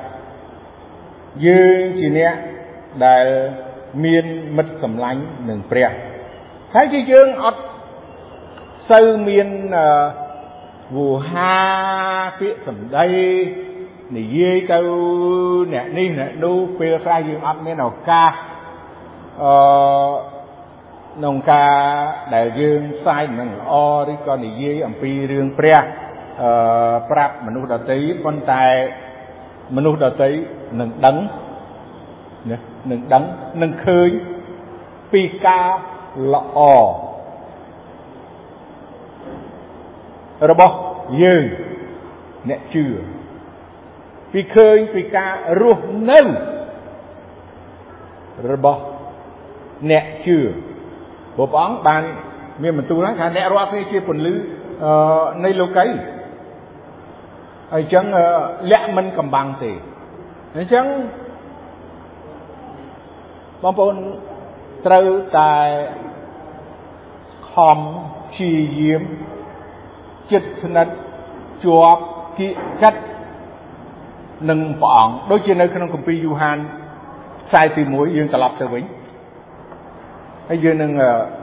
យើងជាអ្នកដែលមានមិត្តសម្លាញ់នឹងព្រះហើយជាយើងអត់សូវមានវោហាពាក្យសម្ដីនិយាយទៅអ្នកនេះអ្នកនោះពេលខ្លះយើងអត់មានឱកាសអឺក្នុងការដែលយើងផ្សាយនឹងល្អឬក៏និយាយអំពីរឿងព្រះអឺប្រាប់មនុស្សដទៃប៉ុន្តែមនុស្សដទៃនឹងដឹងណានឹងដឹងនឹងឃើញពីការល្អរបស់យើងអ្នកជឿពីឃើញពីការរស់នៅរបស់អ្នកជឿព្រះអង្គបានមានបន្ទូលថាអ្នករាល់គ្នាជាពន្លឺនៃលោកីហើយអញ្ចឹងលាក់មិនកំបាំងទេអញ្ចឹងបងប្អូនត្រូវតែខំព្យាយាមចិត្តស្និទ្ធជាប់គៀកកិតនឹងព្រះអង្គដូចជានៅក្នុងគម្ពីរយូហានខ្សែទីមួយយើងត្រឡប់ទៅវិញហើយយើងនឹង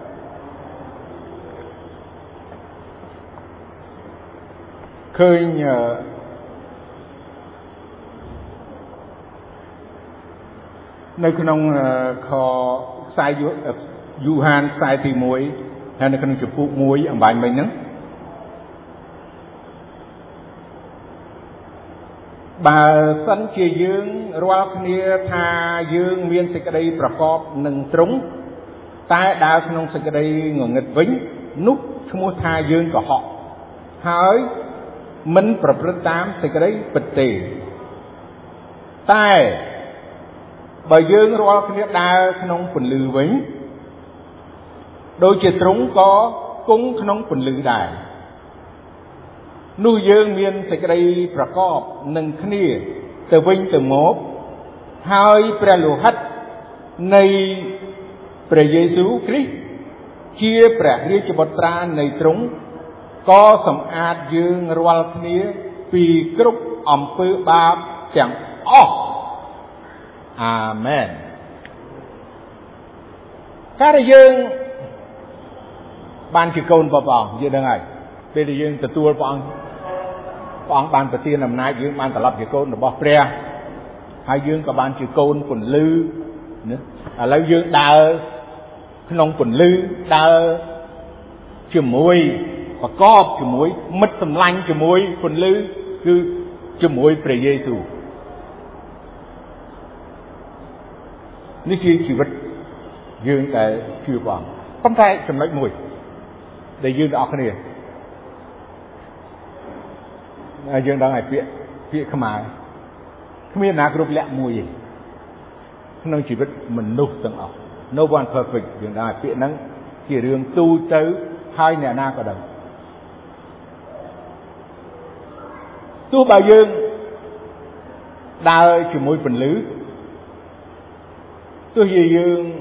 ឃើញនៅក្នុងខខ្សែយូហានខ្សែទីមួយហើយនៅក្នុងចំពោះមួយអំបញ្ញមិញហ្នឹងបើសិនជាយើងរាល់គ្នាថាយើងមានសេចក្តីប្រកបនឹងទ្រង់តែដើរក្នុងសេចក្តីងងឹតវិញនោះឈ្មោះថាយើងកុហកហើយមិនប្រព្រឹត្តតាមសេចក្តីពិតទេតែបើយើងរាល់គ្នាដើរក្នុងពន្លឺវិញដូចជាទ្រង់ក៏គង់ក្នុងពន្លឺដែរនោះយើងមានសេចក្តីប្រកបនឹងគ្នាទៅវិញទៅមកហើយព្រះលោហិតនៃព្រះយេស៊ូវគ្រីស្ទជាព្រះរាជបុត្រានៃទ្រង់ក៏សម្អាតយើងរាល់គ្នាពីគ្រប់អំពើបាបទាំងអស់អាមែនការដែលយើងបានជាកូនព្រះអង្គយើងដឹងហើយពេលដែលយើងទទួលព្រះអង្គព្រះអង្គបានប្រទានអំណាចយើងបានត្រឡប់ជាកូនរបស់ព្រះហើយយើងក៏បានជាកូនពន្លឺណាឥឡូវយើងដើរក្នុងពន្លឺដើរជាមួយប្រកបជាមួយមិត្តសម្លាញ់ជាមួយពន្លឺគឺជាមួយព្រះយេស៊ូវនេះជាជីវិត dương tại chưa bằng không thay chấm nói mùi để dương đọc cái này dương đang ngày viện viện khăm ai không biết nào group lẹ mùi gì không nên chỉ biết mình nô từng ọc no one perfect dương đang ngày viện nắng chỉ đường tu tới hai nhà na có đồng tu bảo dương đào chỉ mùi phần lứ tôi gì dương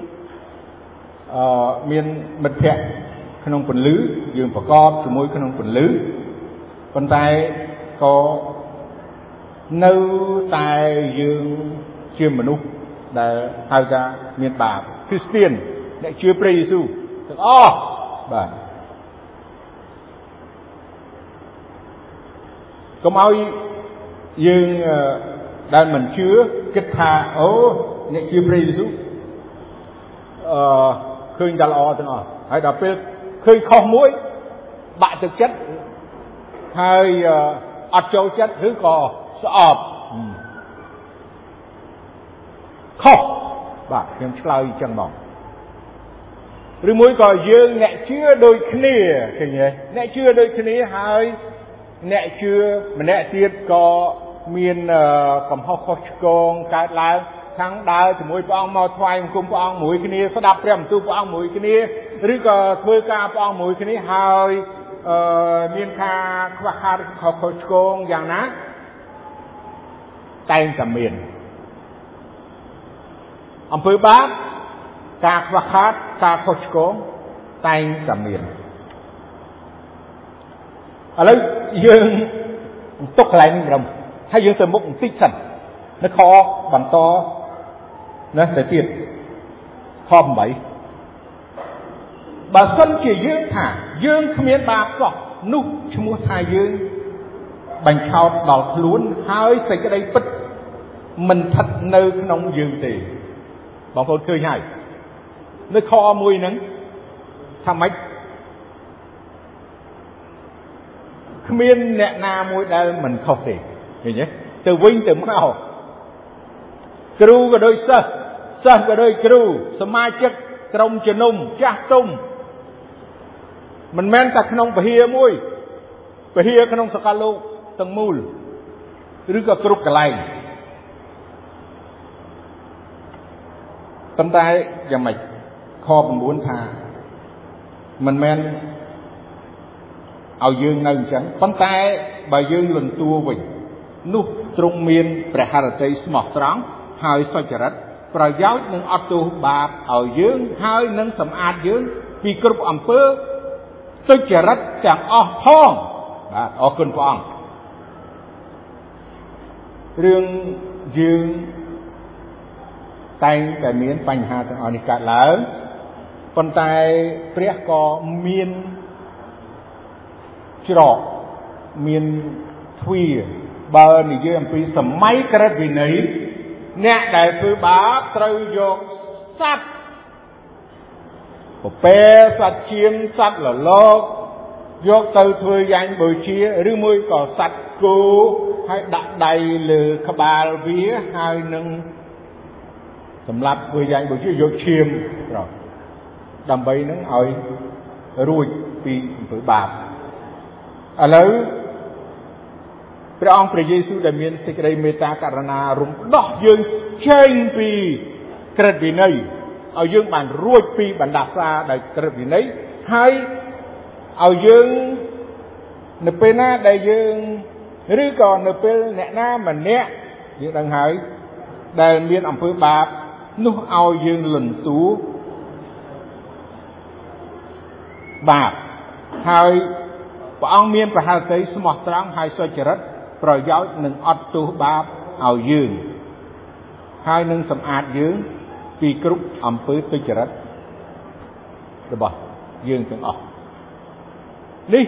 miền mật thẹn khăn ông phần lứ dương phải co chỉ mùi khăn ông phần lứ còn tay có nâu tài dương chiêm mà nút để hai ra miền bà Christian lại chưa pray Jesus thật o bà có mau dương đang mình chưa kết thà ố lại chưa pray Jesus khơi đà lò thế nào hay đọc biết khơi kho muối bạ thực chất hay ọt châu chất thứ cò sợ ọp kho bà nhưng chơi chẳng mỏng rồi muối cò dương nẹ chưa đôi khnia thì nhỉ nẹ chưa đôi khnia hay nẹ chưa mà nẹ tiết có miền cầm hốc hốc con cái lá tháng đào thì mũi bong mò thoai cùng bong mũi cái này sẽ đập rèm tu bong mũi cái này rồi có thôi ca bong mũi cái này hơi miền kha kha kha học học con dạng ná tay cầm miền ông phơi bát ca kha kha ca học con tay cầm miền ở đây dương tốt lại nên đồng hay dương từ mục tích sẵn nó khó bằng to nó sẽ tiền khom bảy bà xuân chỉ dương thả dương không biết bà sọ nút cho mua thai dương bánh khao đỏ luôn hai xây cái đây bích mình thật nơi nông dương thì bọn con cười nhảy nó kho mùi nắng thăm mách không biết nẹ na mùi đây mình không thể hiểu nhé từ vinh từ nào kêu có đôi sơ sơ có đôi kêu sơ mai chất trong chân nông chắc tung mình men ta không phải hia mui phải hia không sạc lô tầng mùi rứ có kêu cả lành tâm tay và mạch kho bằng bốn thà mình men ao dương nâng chẳng tâm tay bà dương lần tua vịnh nút trung miênประหารใจស្មោះត្រង់ហើយសុចរិតប្រយោជន៍នឹងអត់ទោសបាបឲ្យយើងហើយនឹងសម្អាតយើងពីគ្រប់អំពើសុចរិតទាំងអស់ផងបាទអរគុណព្រះអង្គរឿងយើងតែងតែមានបញ្ហាទាំងអស់នេះកើតឡើងប៉ុន្តែព្រះក៏មានច្រកមានទ្វារបើនិយាយអំពីសម័យក្រឹតវិន័យអ្នកដែលធ្វើបាបត្រូវយកសត្វពពែសត្វជៀមសត្វលលោកយកទៅធ្វើយ៉ាងបូជាឬមួយក៏សត្វគោហើយដាក់ដៃលើក្បាលវាហើយនឹងសម្រាប់ធ្វើយ៉ាងបូជាយកឈាមប្រោះដើម្បីនឹងឲ្យរួចពីអំពើបាបឥឡូវព្រះអង្គព្រះយេស៊ូវដែលមានសេចក្តីមេត្តាករុណារំដោះយើងចេញពីក្រឹតវិន័យឲ្យយើងបានរួចពីបណ្ដាសាដោយក្រឹតវិន័យហើយឲ្យយើងនៅពេលណាដែលយើងឬក៏នៅពេលអ្នកណាម្នាក់យើងដឹងហើយដែលមានអំពើបាបនោះឲ្យយើងលន់តួបាបហើយព្រះអង្គមានប្រហារតីស្មោះត្រង់ហើយសុចរិតប្រយោជន៍នឹងអត់ទោសបាបឲ្យយើងហើយនឹងសម្អាតយើងពីគ្រប់អំពើទុច្ចរិតរបស់យើងទាំងអស់នេះ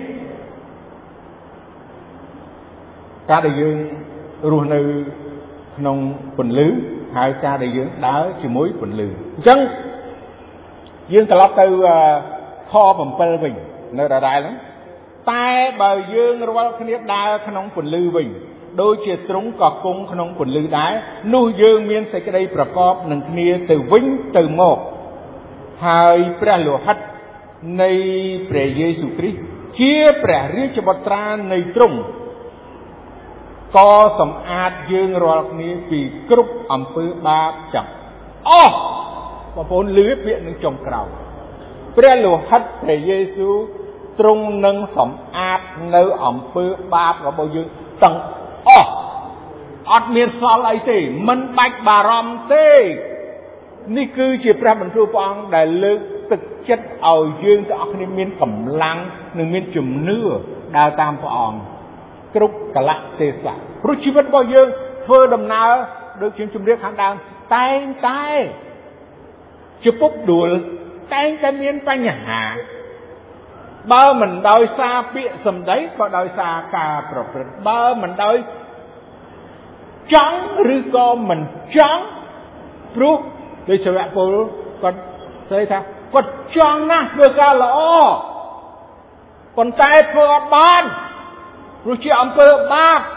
ការដែលយើងរស់នៅក្នុងពន្លឺហើយការដែលយើងដើរជាមួយពន្លឺអញ្ចឹងយើងត្រឡប់ទៅខ7វិញនៅដដែលហ្នឹងតែបើយើងរាល់គ្នាដើរក្នុងពន្លឺវិញដូចជាទ្រង់ក៏គង់ក្នុងពន្លឺដែរនោះយើងមានសេចក្តីប្រកបនឹងគ្នាទៅវិញទៅមកហើយព្រះលោហិតនៃព្រះយេស៊ូវគ្រីស្ទជាព្រះរាជបុត្រានៃទ្រង់ក៏សម្អាតយើងរាល់គ្នាពីគ្រប់អំពើបាបទាំងអស់បងប្អូនលឺពាក្យនឹងចុងក្រោយព្រះលោហិតព្រះយេស៊ូវទ្រង់នឹងសម្អាតនៅអំពើបាបរបស់យើងទាំងអស់អត់មានសល់អីទេមិនបាច់បារម្ភទេនេះគឺជាព្រះបន្ទូលព្រះអង្គដែលលើកទឹកចិត្តឲ្យយើងទាំងអស់គ្នាមានកម្លាំងនិងមានជំនឿដើរតាមព្រះអង្គគ្រប់កលៈទេសៈព្រោះជីវិតរបស់យើងធ្វើដំណើរដូចជាជំរាបខាងដើមតែងតែជាពុកដួលតែងតែមានបញ្ហាបើមិនដោយសារពាក្យសម្ដីក៏ដោយសារការប្រព្រឹត្តបើមិនដោយចង់ឬក៏មិនចង់ព្រោះដោយសាវកពលគាត់ស្ដីថាគាត់ចង់ណាស់ធ្វើការល្អប៉ុន្តែធ្វើអត់បានព្រោះជាអំពើបាប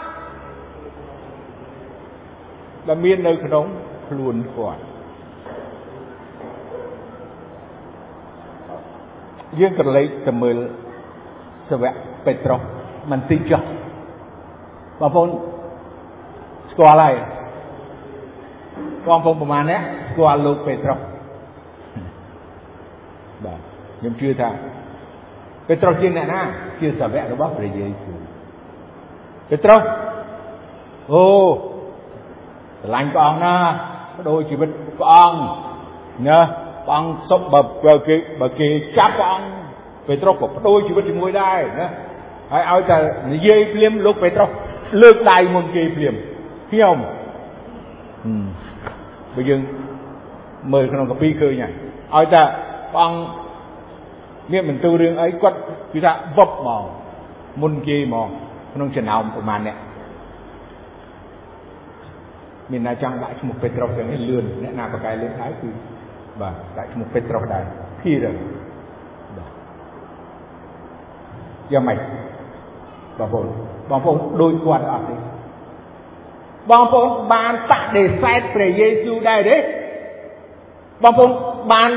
ដែលមាននៅក្នុងខ្លួនគាត់យើងក៏លេចទៅមើលសាវកពេត្រុសមិនតិចចុះបងប្អូនស្គាល់ហើយបងប្អូនប្រហែលអ្នកស្គាល់លោកពេត្រុសបាទខ្ញុំជឿថាពេត្រុសជាអ្នកណាជាសាវករបស់ព្រះយេស៊ូវពេត្រុសអូស្រឡាញ់ព្រះអង្គណាបដូរជីវិតព្រះអង្គណាព្រះអង្គសុបបើគេបើគេចាប់ព្រះអង្គពេត្រុសក៏បដូរជីវិតជាមួយដែរណាហើយឲ្យតែនិយាយភ្លាមលោកពេត្រុសលើកដៃមុនគេភ្លាមខ្ញុំបើយើងមើលក្នុងកាពីឃើញហើយឲ្យតែព្រះអង្គមានបន្ទូលរឿងអីគាត់គឺថាវឹបមកមុនគេមកក្នុងចំណោមប្រមាណអ្នកមានអ្នកចង់ដាក់ឈ្មោះពេត្រុសទាំងនេះលឿនអ្នកណាបកកាយលឿនហើយគឺបាទដាក់ឈ្មោះពេត្រុសដែរភីរបាទយ៉ាងម៉េចបងប្អូនបងប្អូនដូចគាត់អត់ទេបងប្អូនបានបដិសេធព្រះយេស៊ូវដែរទេបងប្អូនបាន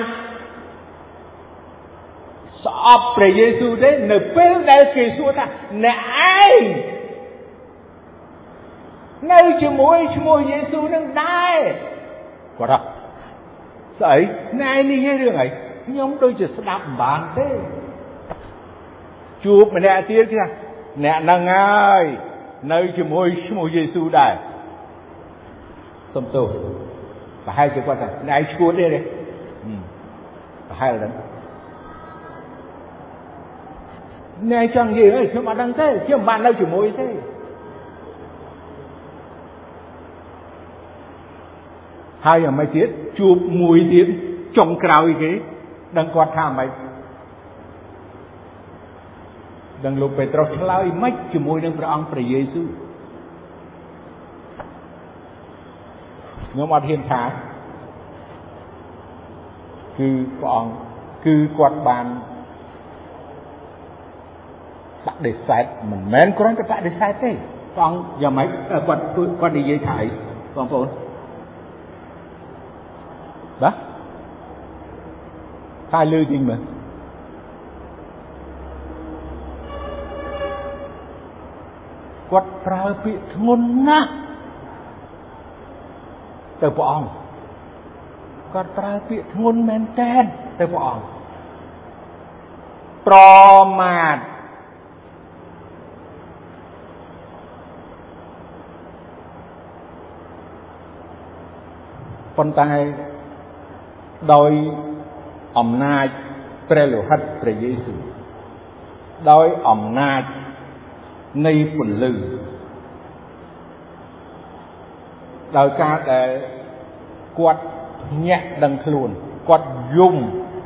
ស្អប់ព្រះយេស៊ូវទេនៅពេលដែលគេសួរថាអ្នកឯងនៅជាមួយឈ្មោះយេស៊ូវនឹងដែរគាត់ថាស្អីអ្នកឯងនិយាយរឿងអីខ្ញុំដូចជាស្ដាប់មិនបានទេជួបម្នាក់ទៀតគេថាអ្នកហ្នឹងហើយនៅជាមួយឈ្មោះយេស៊ូវដែរសុំទោសប្រហែលជាគាត់ថាអ្នកឯងឈួតទេទេប្រហែលហ្នឹងអ្នកចង់និយាយអីខ្ញុំអត់ដឹងទេខ្ញុំមិនបាននៅជាមួយទេហើយអ្មេចទៀតជួបមួយទៀតចុងក្រោយគេដឹងគាត់ថាអ្មេចដឹងលោកពេត្រុសឆ្លើយម៉េចជាមួយនឹងព្រះអង្គព្រះយេស៊ូវខ្ញុំអត់ហ៊ានថាគឺព្រះអង្គគឺគាត់បានបដិសេធមិនមែនគ្រាន់តែបដិសេធទេព្រះអង្គយ៉ាងម៉េចគាត់គាត់និយាយថាអីបងប្អូនបាទថាលឺទីមើលគាត់ប្រើពាក្យធ្ងន់ណាស់ទៅព្រះអង្គគាត់ប្រើពាក្យធ្ងន់មែនតើទៅព្រះអង្គប្រមាថប៉ុន្តែដោយអំណាចព្រះលោហិតព្រះយេស៊ូវដោយអំណាចនៃពន្លឺដោយការដែលគាត់ញាក់ដឹងខ្លួនគាត់យំ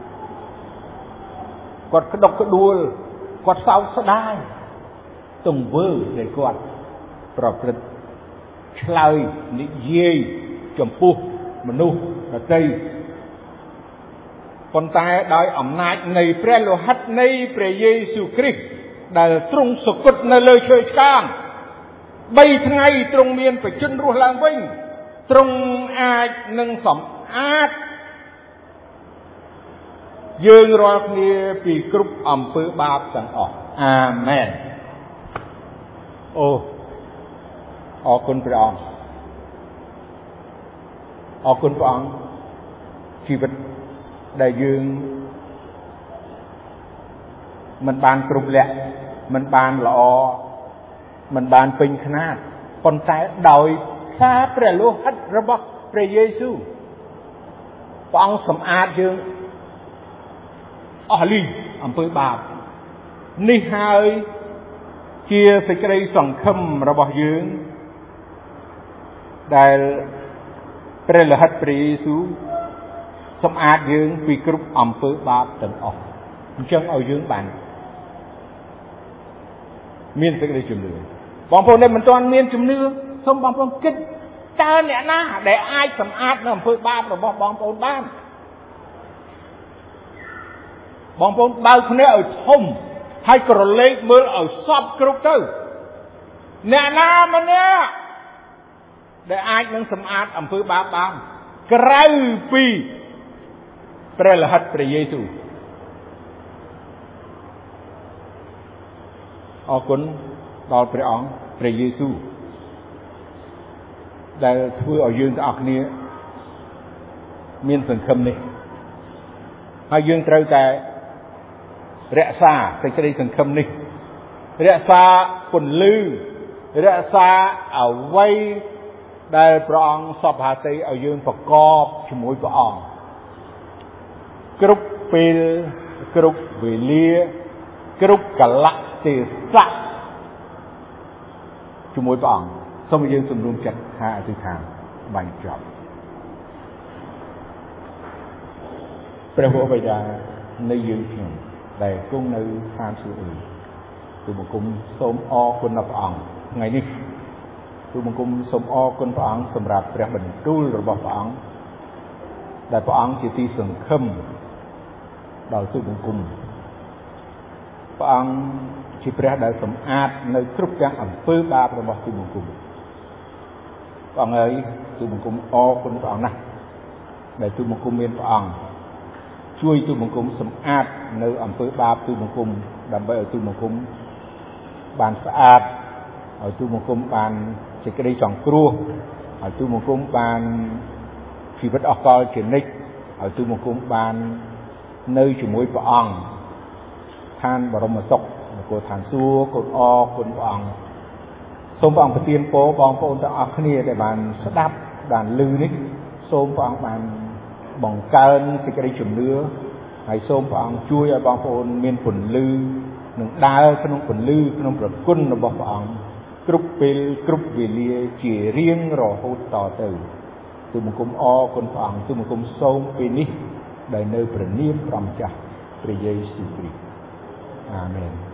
គាត់ក្តុកក្តួលគាត់សោកស្ដាយទង្វើដែលគាត់ប្រព្រឹត្តឆ្លើយនិយាយចំពោះមនុស្សដទៃប៉ុន្តែដោយអំណាចនៃព្រះលោហិតនៃព្រះយេស៊ូវគ្រីស្ទដែលទ្រង់សុគតនៅលើឈើឆ្កាងបីថ្ងៃទ្រង់មានបជនរស់ឡើងវិញទ្រង់អាចនឹងសម្អាត dương rồi kia vì cướp ẩm phứ bạp tầng ọc. Amen. Ô, ở con phải ông. Ở con phải ông. Chỉ vật đại dương mình bàn cướp lẹ, mình bàn lọ, mình bàn bình khả nát. Còn tại đòi xa bè lô hết ra bọc bè Giê-xu. Ông sầm át dương ở lì ẩm phứ bạp. Ní hai chia sẽ cái đây sòng khâm ra bọc dương. Đại bè lô hết bè Giê-xu sầm át dương vì cướp ẩm phứ bạp tầng ọc. Chân ở dương bàn miên sẽ cái đây chùm lửa. Bọn phồn này mình toàn miên chùm lửa. Xong bọn phồn kích ta nẹ ná để ai sầm át nó ẩm phứ bạp rồi bọn phồn bán. Bọn phồn bao khá nè ở thông hay cổ lệch mơ ở sọp cướp tư. Nè ná mà nè để ai nâng sầm át ẩm phứ bạp bán. Krau pi bè là hết bè Giê-xu. Ở cuốn đòi bè óng bè Giê-xu để thưa ở dương ta ọc nế miên sừng khâm này hai dương trâu tại rẽ xa thì cái đây sừng khâm này rẽ xa quần lư rẽ xa ở vây để bè óng sọp hà tây ở dương phật cọp cho mối bè óng cướp pil cướp về lia cướp cả lạ thì sạ cho mối bè óng. Xong rồi dương tùm rung chặt hạ từ thang bánh chọc. Bè vô bây giờ nơi dương chừng để cung nơi phan sư ưu. Tụi một cung xôm o quân nập ổng ngàyនេះ Tụi một cung xôm o quân phá ổng xâm rạp bè bình trúl rồi bỏ phá ổng. Để phá ổng chỉ tí sừng khâm đòi tụi một cung. Phá ổng chỉ bè đã xâm át nơi khúc trang ẩm phứ bạp rồi bỏ tụi một cung. Ông ơi, tụi mình cũng o con ông này để tụi mình cùng miên ông chui tụi mình cùng sầm át nơi ẩm phứ bạp tụi mình cùng đảm bảo tụi mình cùng bàn sạch ở tụi mình cùng bàn chỉ cái đây tròn cua ở tụi mình cùng bàn chỉ vật ọc coi chuyển nick ở tụi mình cùng bàn nơi chỉ mối của ông than bảo mà sọc của than xua của o của ông. Xôm bóng phải tiên phố bóng phố ta ọc khnia để bàn sắp đáp đàn lư nít. Xôm bóng bàn bóng cơn thì cái đây chùm lứa. Hay xôm bóng chui ở bóng phố miên phùn lư. Nâng đá cái nông phùn lư, cái nông phùn quân ở bóng phố cướp bê, cướp về lia chỉ riêng rồi hốt tỏ tử. Tụi mình cũng o con phố tụi mình cũng xôm bê nít. Đại nơi bởi niêm rõm chạc. Bởi Giê-xu Christ. Amen.